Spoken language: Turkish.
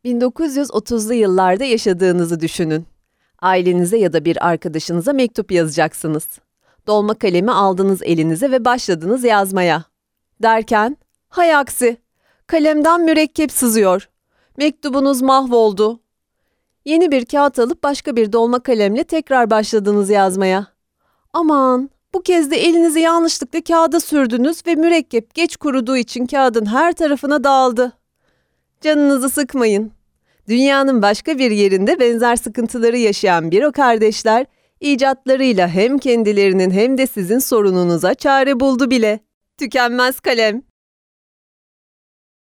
1930'lu yıllarda yaşadığınızı düşünün. Ailenize ya da bir arkadaşınıza mektup yazacaksınız. Dolma kalemi aldınız elinize ve başladınız yazmaya. Derken, hay aksi, kalemden mürekkep sızıyor. Mektubunuz mahvoldu. Yeni bir kağıt alıp başka bir dolma kalemle tekrar başladınız yazmaya. Aman, bu kez de elinizi yanlışlıkla kağıda sürdünüz ve mürekkep geç kuruduğu için kağıdın her tarafına dağıldı. Canınızı sıkmayın. Dünyanın başka bir yerinde benzer sıkıntıları yaşayan Biro kardeşler, icatlarıyla hem kendilerinin hem de sizin sorununuza çare buldu bile. Tükenmez kalem.